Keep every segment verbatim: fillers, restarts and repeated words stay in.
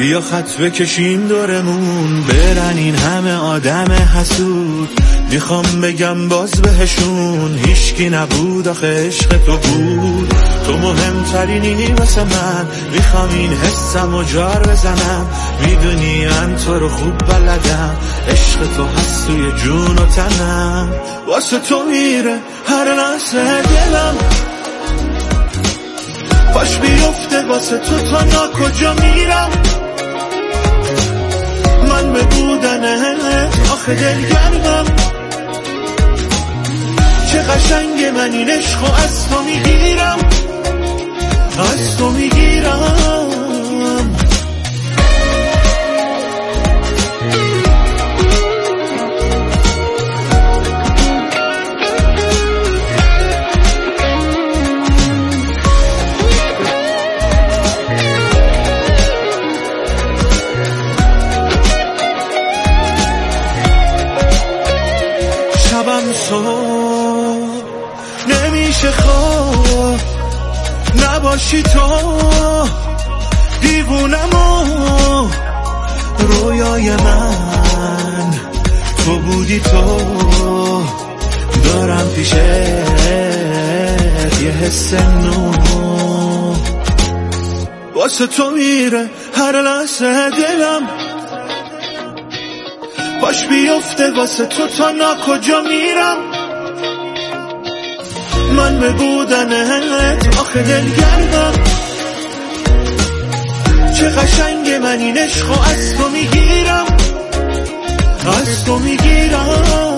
بیا خط بکشیم دورمون، برن این همه آدم حسود. میخوام بگم باز بهشون هیچکی نبود آخه عشق تو بود. تو مهمترینی واسه من، میخوام این حسم و جار بزنم. میدونی من تو رو خوب بلدم، عشق تو هست توی جون و تنم. واسه تو میره هر لحظه دلم، پاش بیفته واسه تو تا نا کجا میرم. من به بودنت آخه دلگرمم، چه قشنگ من این عشقو از تو میگیرم، از تو میگیرم. شبم صبح نمیشه خواب، نباشی تو دیوونم و رویای من. تو بودی تو دارم پیشت یه حس نو، واسه تو میره هر لحظه دلم. پاش بیفته واسه تو تا نا کجا میرم. من به بودنت آخه دلگردم، چه قشنگ من این عشقو از تو میگیرم، از تو میگیرم.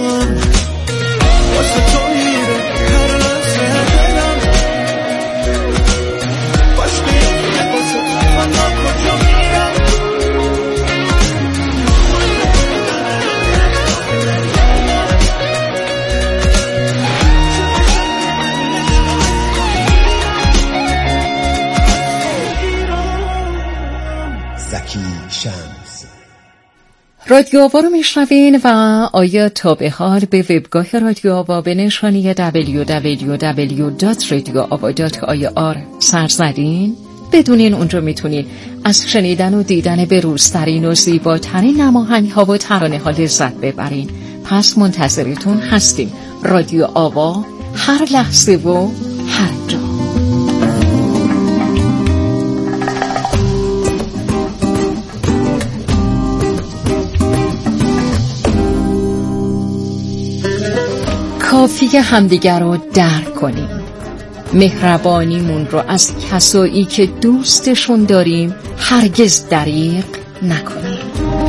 واسه تو میره هر لحظه دلم، پاش بیفته واسه تو تا نا کجا میرم. رادیو آوا رو میشنوین و آیا تا به حال به وبگاه رادیو آوا به نشانی دبلیو دبلیو دبلیو دات رادیو آوا دات آی آر سر زدین؟ بدونین اونجا میتونین از شنیدن و دیدن بروزترین و زیباترین نماهنگ ها و ترانه ها لذت ببرین. پس منتظرتون هستیم. رادیو آوا، هر لحظه و هر جا. کافیه همدیگر رو درک کنیم، مهربانیمون رو از کسایی که دوستشون داریم هرگز دریغ نکنیم.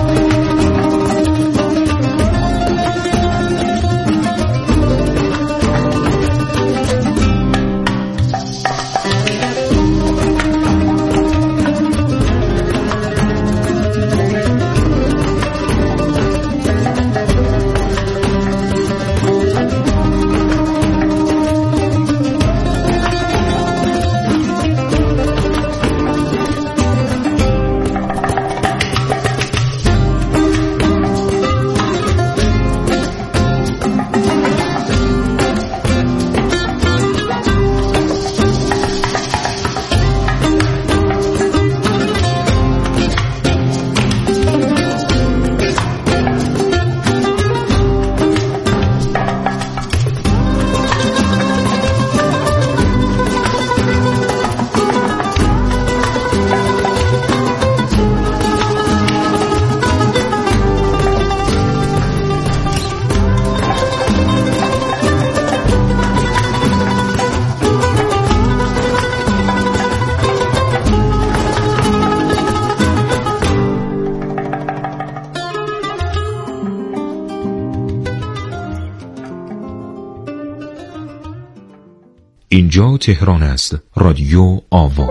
اینجا تهران است. رادیو آوا.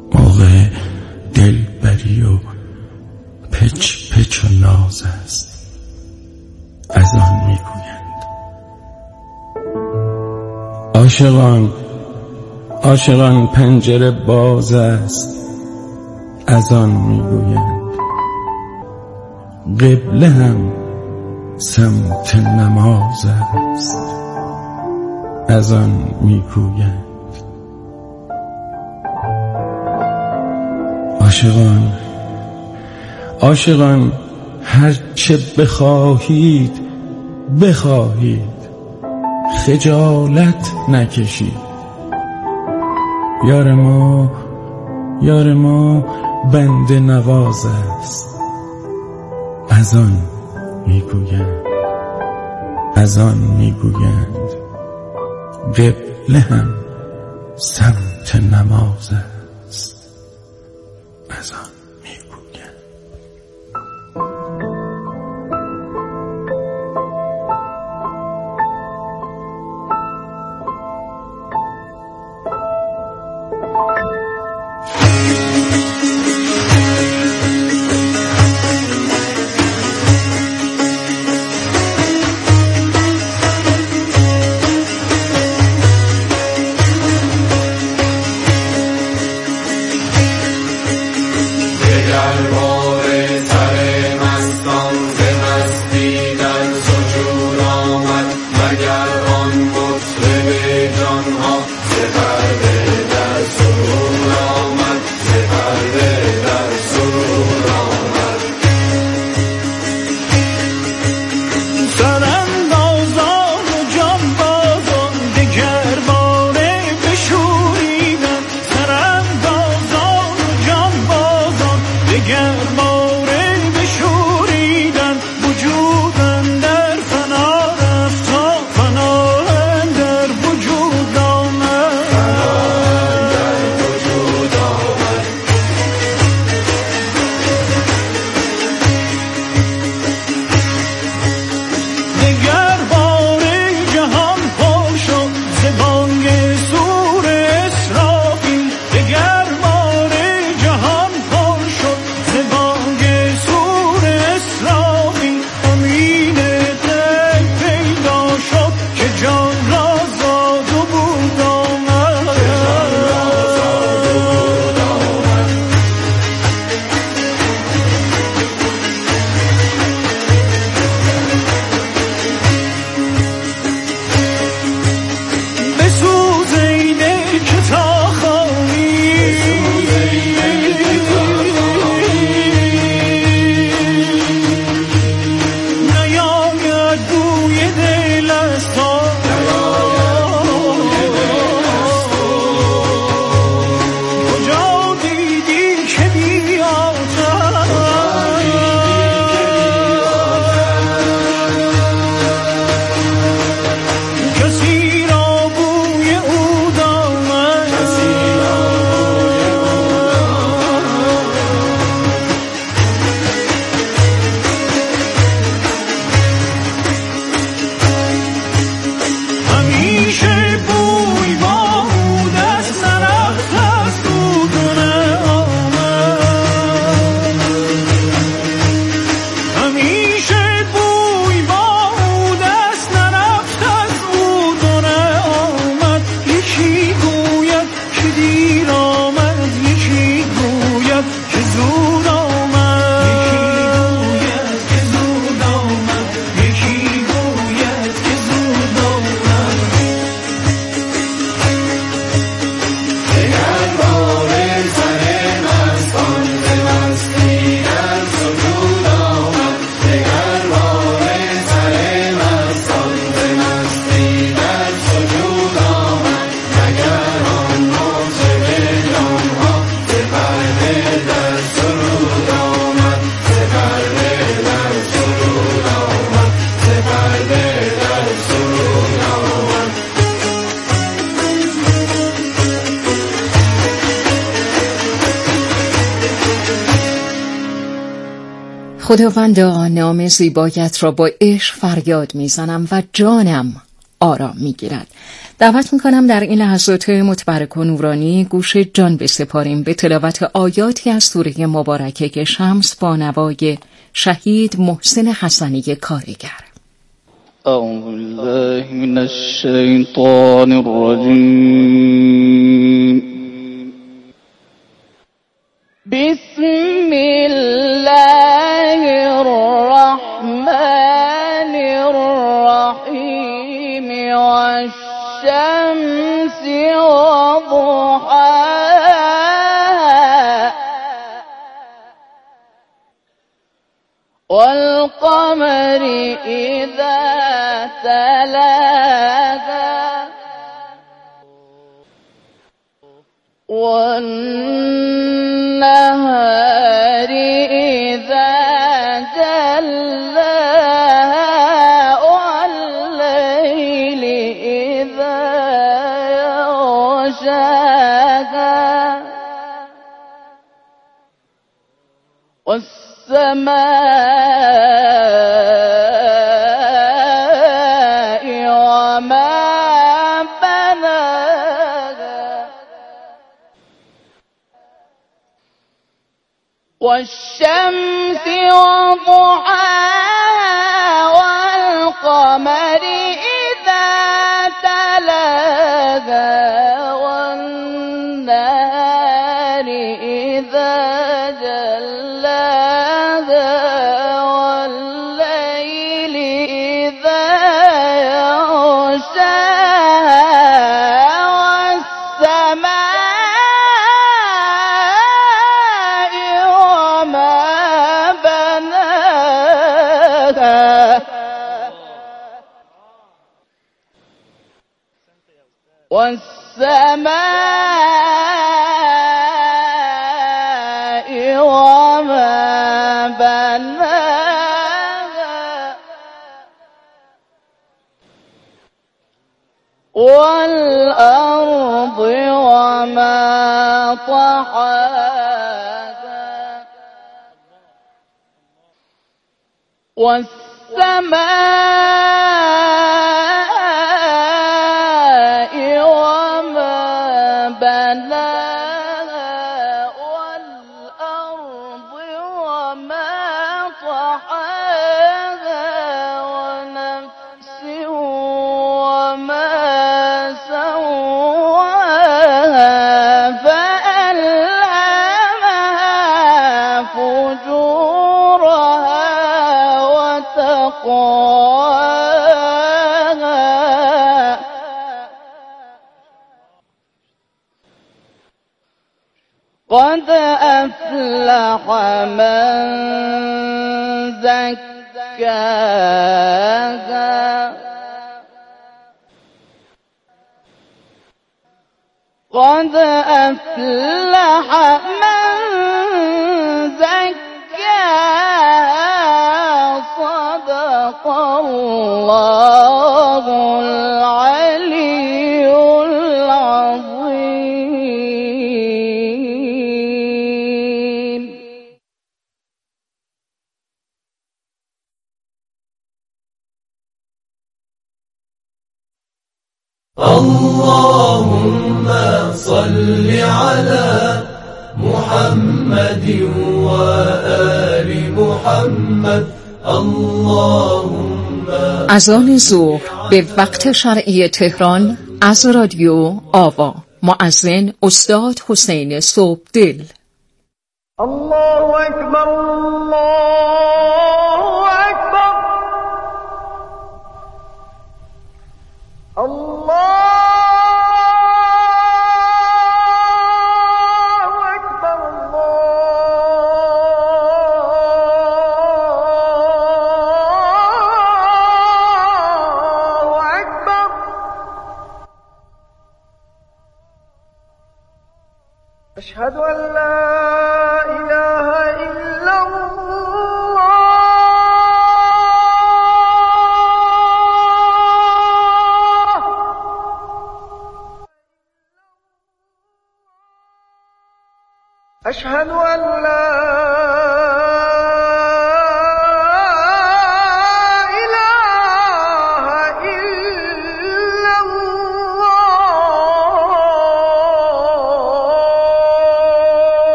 دلبری و پچ پچ و ناز است. از آن میگویند. عاشقان عاشقان پنجره باز است، از آن میگویند. قبله هم سمت نماز است، از آن میگویند. عاشقان عاشقان هر چه بخواهید بخواهید، خجالت نکشید. یار ما یار ما بنده نواز است، از آن میگویند. از آن میگویند. قبله هم سمت نماز است، از آن میگویند. خداوندا نام زیبایت را با عشق فریاد میزنم و جانم آرام میگیرد. دعوت میکنم در این لحظات متبرک و نورانی گوش جان بسپاریم به تلاوت آیاتی از سوره مبارکه شمس با نوای شهید محسن حسنی کارگر. أعوذ بالله من الشيطان الرجيم. بسم الله الرحمن الرحيم. والشمس وضحاها والقمر إذا تلاها والنهار إذا جلاها والليل إذا يغشاها والسماء وما بناها والشمس وضحاها والقمر إذا تلاها والنهار إذا جلاها والليل إذا يغشاها والسماء وما بناها والسماء وما بناها والأرض وما طحاها والسماء وما بناها والأرض وما طحاها ونفس وما سواها فألهمها فجورها وتقواها قد أفلح من زكاها قد أفلح من زكاها صدق الله العلي العظيم. اللهم صل على محمد وآل محمد. اللهم اذان ظهر به وقت شرعی تهران از رادیو آوا. مؤذن استاد حسین صبحدل. الله اکبر الله اکبر الله أشهد أن لا إله إلا الله. أشهد أن لا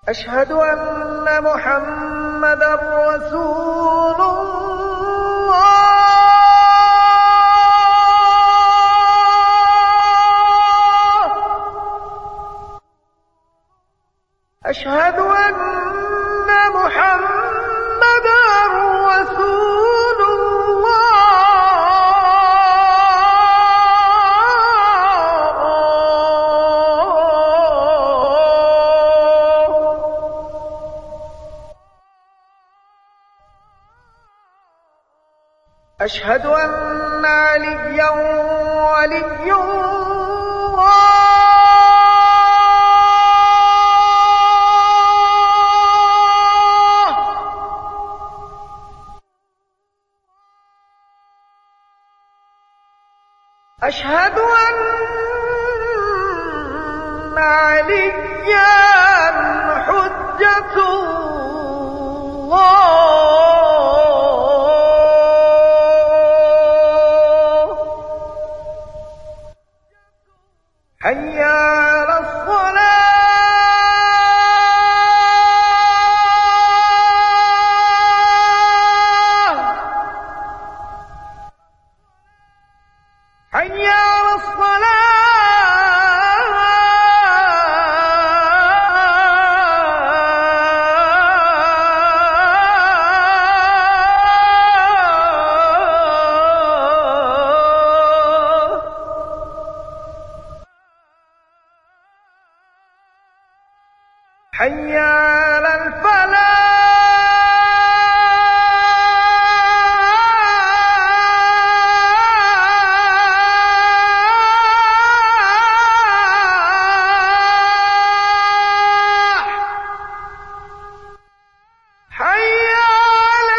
أشهد أن محمد رسول الله. أشهد أن محمد رسول الله. أشهد أن عليا ولي الله. أشهد أن عليا حجة الله. حي على الصلاة. حي على الصلاة. حي على الفلاح. حي على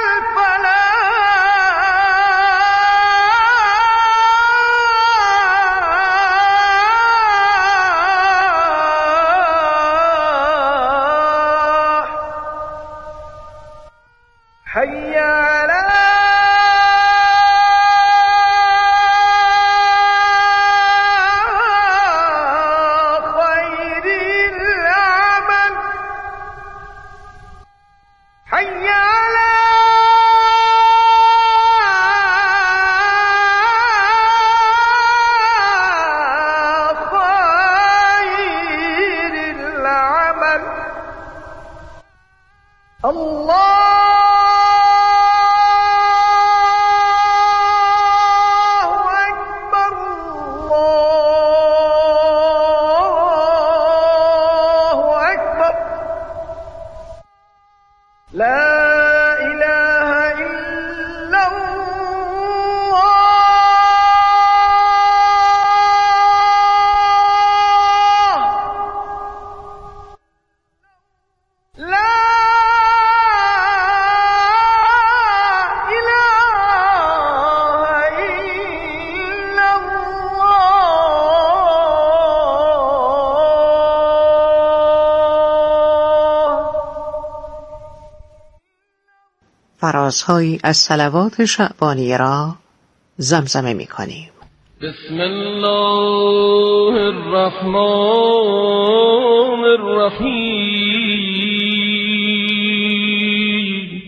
الفلاح. حي على خير العمل. حي على خير العمل. الله أكبر. الله أكبر. لا إله إلا الله. لا إله إلا الله. فرازهایی از صلوات شعبانیه را زمزمه می کنیم. بسم الله الرحمن الرحیم.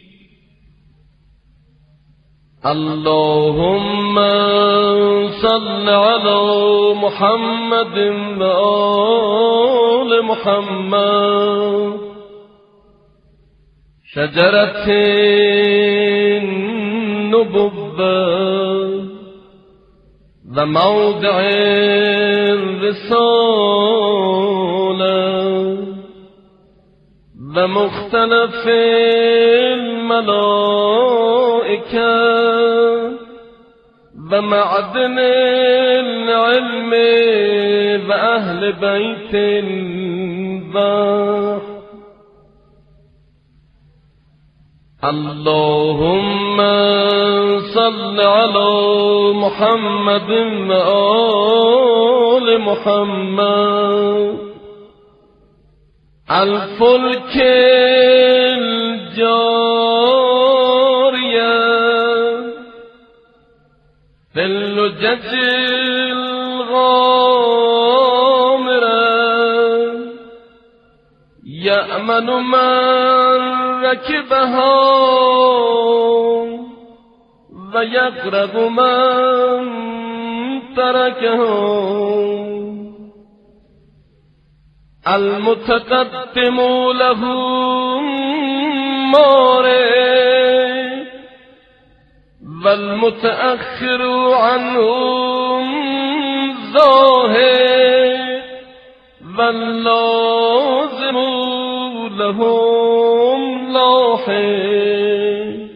اللهم صل على محمد و آل محمد. شجرة النبوة و موضع الرسالة و مختلف الملائكة و معدن العلم و اهل بیت البحر. اللهم صل على محمد و آل محمد. الفلك الجارية في اللجج الغامرة یأمن من رکبها و یقرب من ترکها المتقدم له مارد والمتأخر عنهم زاهد واللازم لهم لاحق.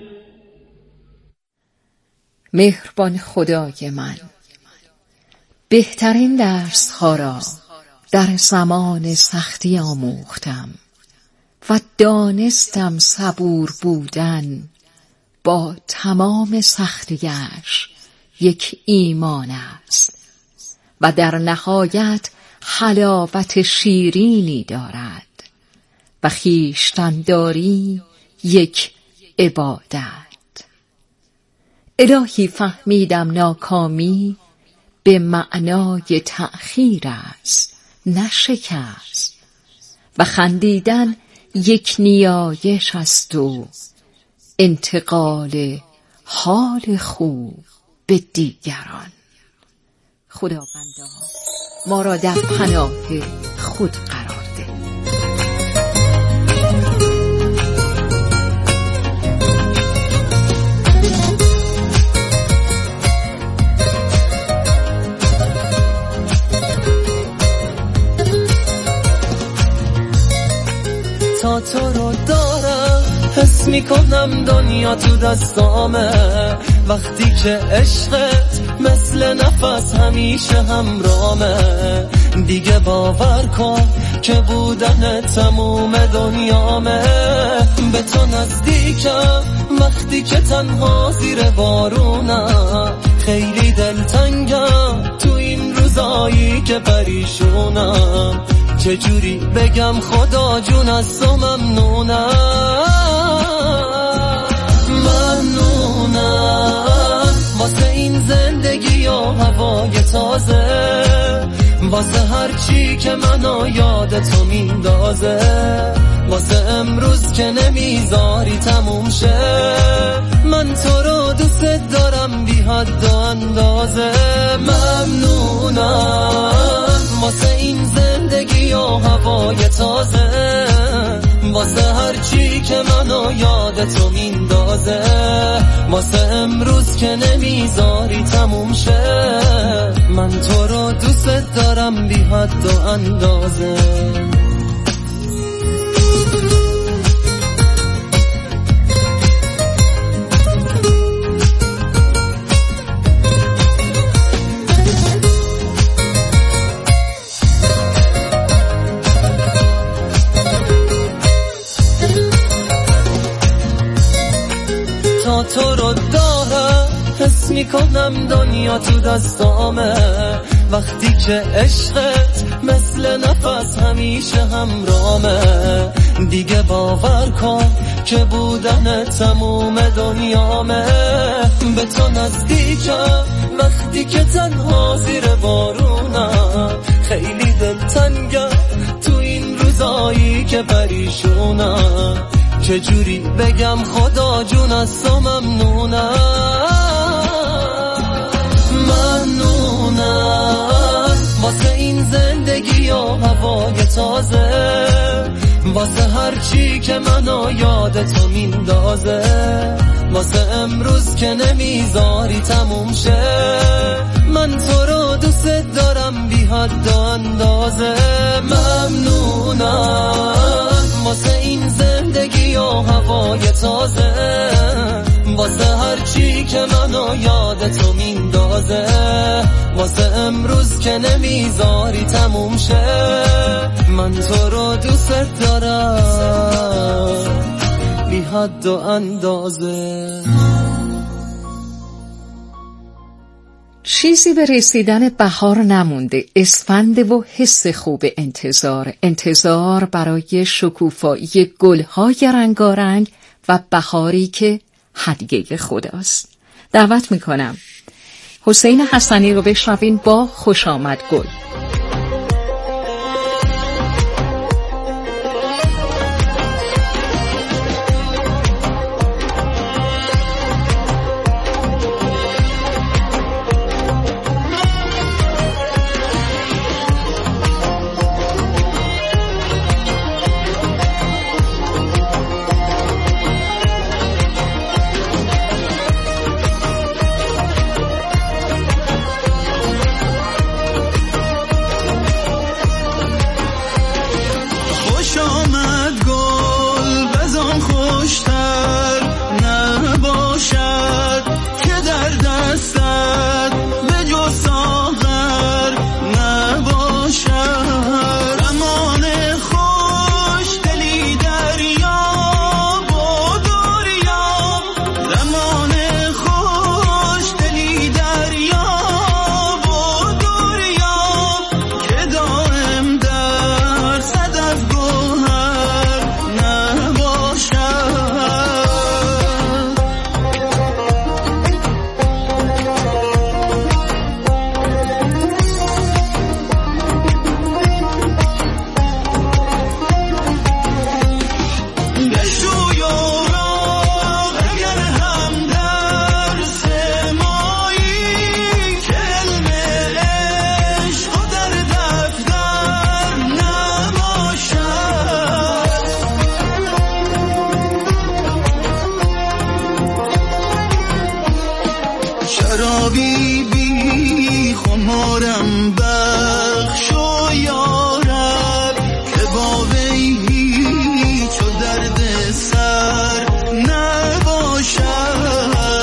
مهربان خدای من، بهترین درس ها را در زمان سختی آموختم و دانستم صبور بودن با تمام سختیش یک ایمان است و در نهایت حلاوت شیرینی دارد و خویشتن‌داری یک عبادت. الهی فهمیدم ناکامی به معنای تأخیر است نه شکست و خندیدن یک نیایش است و انتقال حال خوب به دیگران. خداوندا ما را در پناه خود قرار ده. تا تو رو دارم حس میکنم دنیا تو دستامه، وقتی که عشقت مثل نفس همیشه همرامه. دیگه باور کن که بودن تموم دنیامه. به تو نزدیکم وقتی که تنها زیر بارونم، خیلی دلتنگم تو این روزایی که پریشونم. چجوری بگم خدا جون از تو ممنونم، ممنونم واسه این زندگی و هوای تازه، واسه هر چی که منو یاد تو میندازه، واسه امروز که نمیذاری تموم شه. من تو رو دوست دارم بی حد و اندازه، ممنونم واسه این زندگی و هوای تازه، واسه هر چی که منو یاد تو میندازه، واسه امروز که نمیذاری تموم شه. من تو رو دوست دارم بی حد و اندازه. تا تو رو دارم حس میکنم دنیا تو دستامه، وقتی که عشقت مثل نفس همیشه همرامه. دیگه باور کن که بودن تموم دنیامه. به تو نزدیکم وقتی که تنها زیر بارونم، خیلی دلتنگم تو این روزایی که پریشونم. چجوری بگم خدا جون از تو ممنونم، ممنونم واسه این زندگی و هوای تازه، واسه هر چی که منو یاد تو میندازه، واسه امروز که نمیذاری تموم شه. من تو رو دوست دارم بی حد و اندازه، ممنونم واسه این زندگی و هوای تازه، واسه هر چی که منو یاد تو میندازه، واسه امروز که نمیذاری تموم شه. من تو رو دوست دارم بی حد و اندازه. چیزی به رسیدن بهار نمونده، اسفند و حس خوب انتظار، انتظار برای شکوفایی گل‌های رنگارنگ و بهاری که هدیه خداست. دعوت میکنم حسین حسنی رو بشنوین با خوش آمد گل. آمد گل بزن خوشتر نباشد که در دستت به جز ساغر نباشد. زمان خوش دلی دریا و دریا، زمان خوش دلی دریا و دریا که دائم در صدف گوهر نباشد. بشوی اوراق اگر هم درس مایی که علم عشق و در دفتر نباشد. شرابی بی خمارم بخش و یارب که با وی هیچ و درد سر نباشد.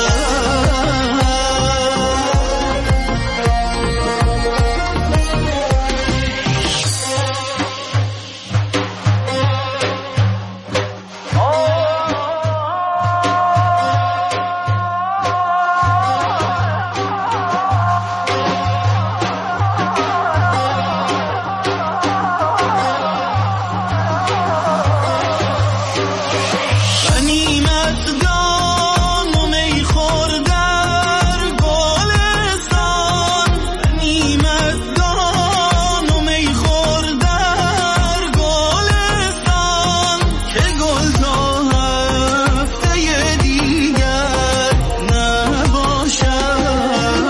غنیمت دان و می خور در گلستان، غنیمت دان و می خور در گلستان که گل تا هفته دیگر نباشد.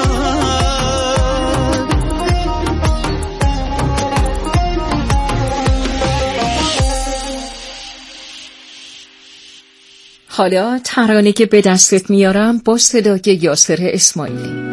حالا ترانه که به دستت میارم با صدای یاسر اسماعیلی.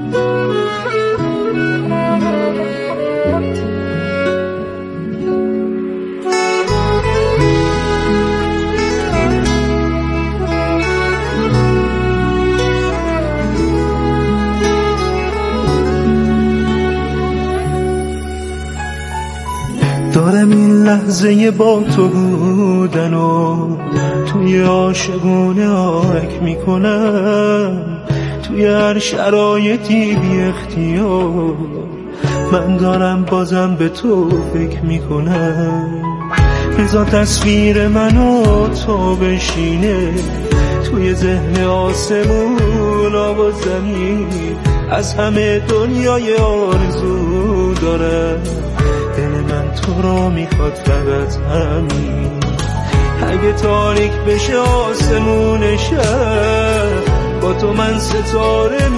دارم این لحظه با تو بودن و توی عاشقونه آرک میکنم، توی هر شرایطی بی اختیار من دارم بازم به تو فکر میکنم. بذار تصویر من و تو بشینه توی ذهن آسمون و زمین، از همه دنیای آرزو دارم، دل من تو را میخواد فقط همین. اگه تاریک بشه آسمون شب با تو من ستاره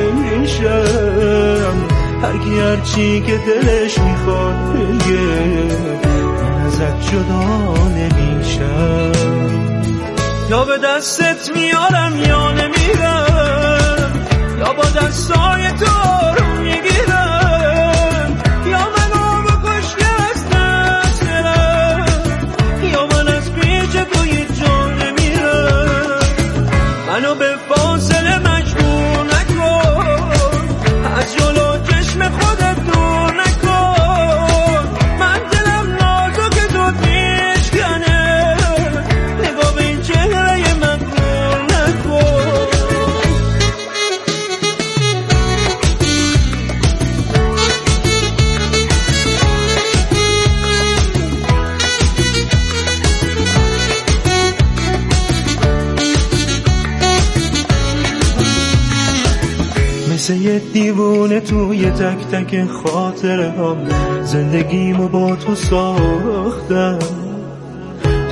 میشم، هر کی هر چی که دلش میخواد بگه من ازت جدا نمیشم. یا به دستت میارم یا نمیرم، یا با دستای تو رو میگیرم، یا منو بکش که از دست برم، یا من از پیش توی جا نمیرم. منو به فاصله مجبور نکن، از جلو چشم خودت دور نکن، من دلم نازک تو میشکنه، نگاه به این چهره من دور نکن. مثل یه دیوونه توی تک تک خاطره هم زندگیمو با تو ساختم،